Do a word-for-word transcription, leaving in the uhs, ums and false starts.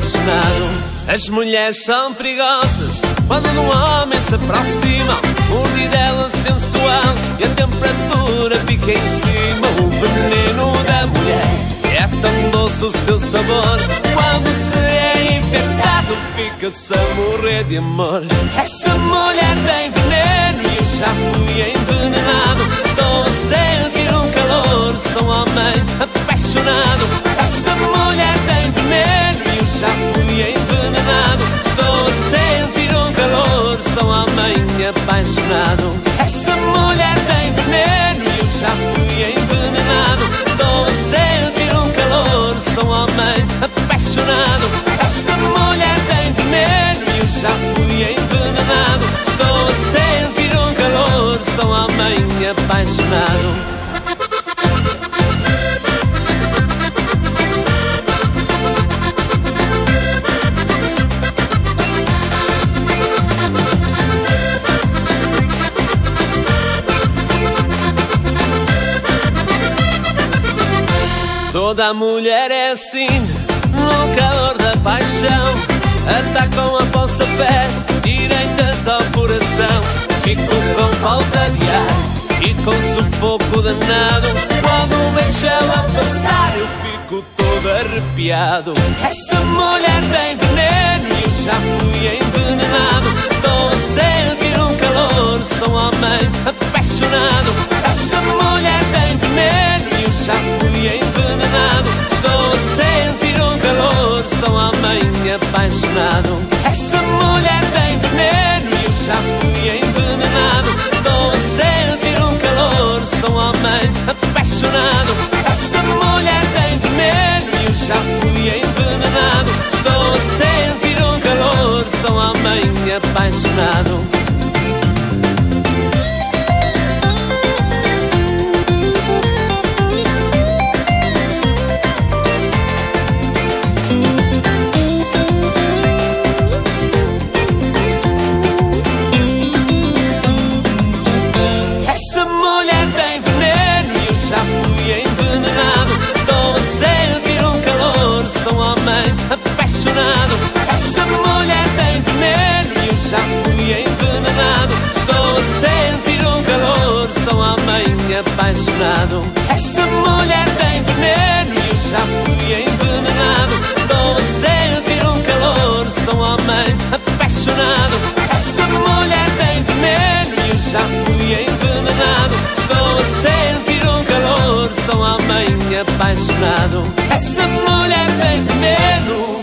apaixonado. As mulheres são perigosas quando um homem se aproxima. O dia dela sensual e a temperatura fica em cima. O veneno da mulher é tão doce o seu sabor. Quando se é infectado fica-se a morrer de amor. Essa mulher tem veneno e eu já fui envenenado. Estou a sentir um calor, sou um homem apaixonado. Essa mulher tem veneno e eu já fui envenenado. Estou a sentir um calor, sou um homem apaixonado. Essa mulher tem veneno e eu já fui envenenado. Estou a sentir um calor, sou um homem apaixonado. Essa mulher tem veneno e eu já fui envenenado. Estou a sentir um calor, sou um homem apaixonado. Toda mulher é assim, no calor da paixão. Atacam a vossa fé, direitas ao coração. Fico com falta de ar e com sufoco danado. Quando vejo ela passar eu fico todo arrepiado. Essa mulher tem veneno e eu já fui envenenado. Estou a sentir um calor, sou um homem apaixonado. Essa mulher tem veneno e eu já fui envenenado. Estou a sentir um calor, sou um homem apaixonado. Essa mulher tem veneno e eu já fui envenenado. Estou a sentir um calor, sou um homem apaixonado. Essa mulher tem veneno e eu já fui envenenado. Estou a sentir um calor, sou um homem apaixonado. Sou um homem apaixonado. Essa mulher tem veneno e eu já fui envenenado. Estou a sentir um calor, sou um homem apaixonado. Essa mulher tem veneno e eu já fui envenenado. Estou a sentir um calor, sou um homem apaixonado. Essa mulher tem veneno e eu já fui envenenado. Estou a sentir um calor, sou um homem apaixonado. Essa mulher tem veneno.